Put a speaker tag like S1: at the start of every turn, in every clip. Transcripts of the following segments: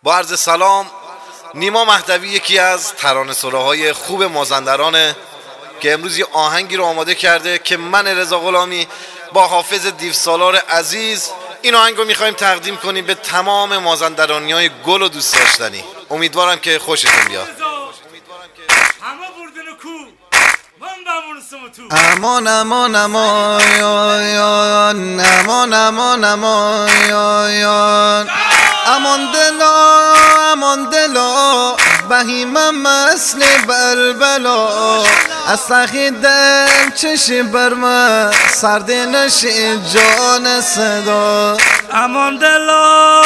S1: با عرض سلام، نیما مهدوی یکی از ترانه‌سراهای خوب مازندرانه که امروز یه آهنگی رو آماده کرده که من رضا غلامی با حافظ دیوسالار عزیز این آهنگ رو میخوایم تقدیم کنیم به تمام مازندرانیای گل و دوست داشتنی. امیدوارم که خوشتون بیاد.
S2: امان امان امان امان امان امان امان دلا بهیمم مثل بلبلا از سخی دل چشی بر من سرده نشی جان صدا
S3: امان دلا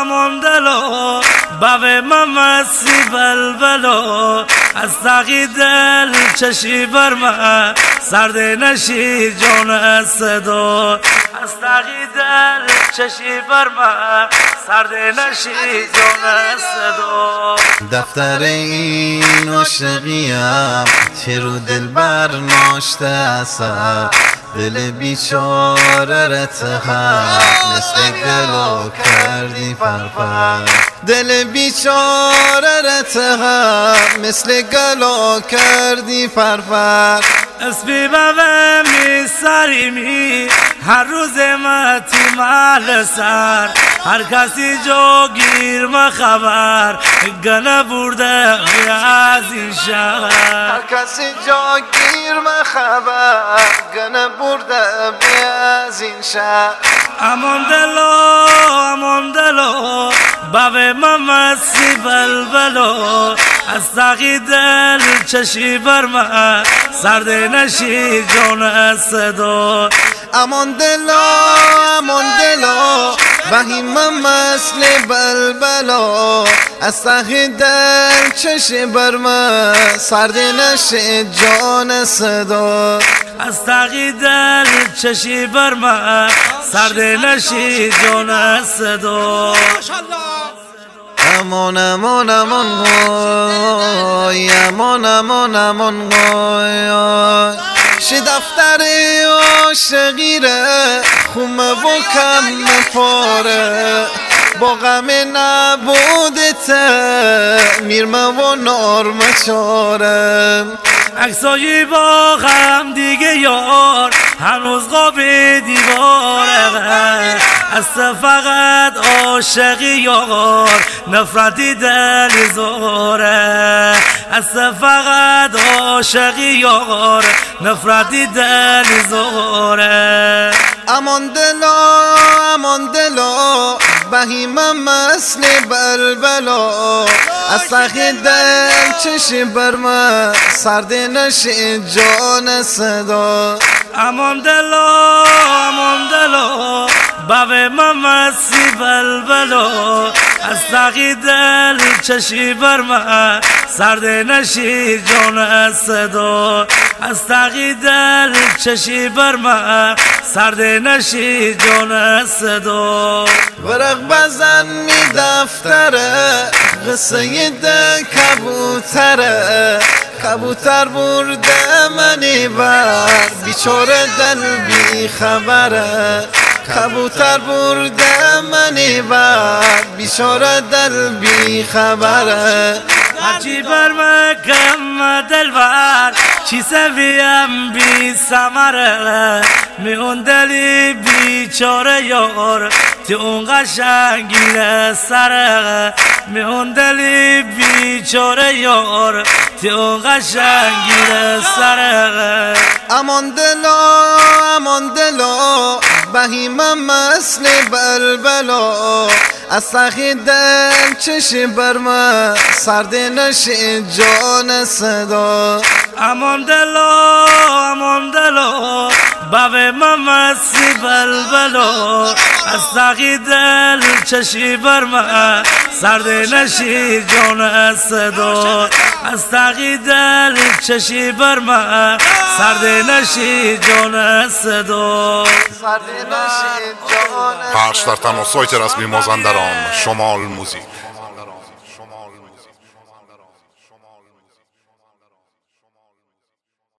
S3: بوی من مثل بلبلا از سخی دل چشی بر من سرده نشی جان صدا از سخی دل چشی بر من سرده نشی جان صدا
S2: دفتر این عاشقیم چه رو دل بر ناشته اثر دل بیچاره رتخم مثل گلو کردی فرفر دل بیچاره رتخم مثل گلو کردی فرفر
S3: اسبی بوه می سریمی هر روز متی محل سر هر کسی جا گیر خبر گنه برده از این شهر
S2: هر کسی جا گیر خبر گنه برده از این شهر
S3: امان دلا بوه من مسی بلبلا از سقی دل چشی بر من سرده نشی جان صدا
S2: امان دلا بهیمم مثل بلبلا از سقی دل چشی بر من سرده نشی جان صدا
S3: از سقی دل چشی بر من سرده نشی جان صدا
S2: امان امان امان غای امان امان امان غای شی دفتر عاشقیره خومه و کم پاره با غم نبودته میرمه و نارمه چاره
S3: عکسایی با غم دیگه یار هنوز قاب دیواره از فقط عاشقی یار نفرتی دلی زوره از فقط عاشقی یار نفرتی دلی زوره
S2: امان دلا بهیمم مثل بلبلا از سخی دل چشی بر من سرده نشی جان صدا
S3: امان دلا بوی من مسی بلبلا از سقی دل چشی بر من سرده نشی جان صدا از سقی دل چشی بر من سرده نشی جان صدا
S2: ورق بزن می دفتره قصه ده کبوتره کبوتر برده منی بر بیچاره دل بی خبره کبوتر برده منی بر بیچاره دل بی خبره
S3: هرچی بر من کم دل بر چی سویم بی سمره میون دلی بیچاره یار تی اون قشنگی سره میون دلی بیچاره یار تی اون قشنگی سره
S2: امان دلا بهیمم مثل بلبلا از سخی دل چشی بر من سرده نشی جان صدا
S3: امان دلا بوی من مسی بلبلا از سقی دل چشی بر من سرده نشی جان صدا از سقی دل چشی بر من سرده نشی جان صدا
S1: پخش در تماس‌های رسمی مازندران شمال موزیک.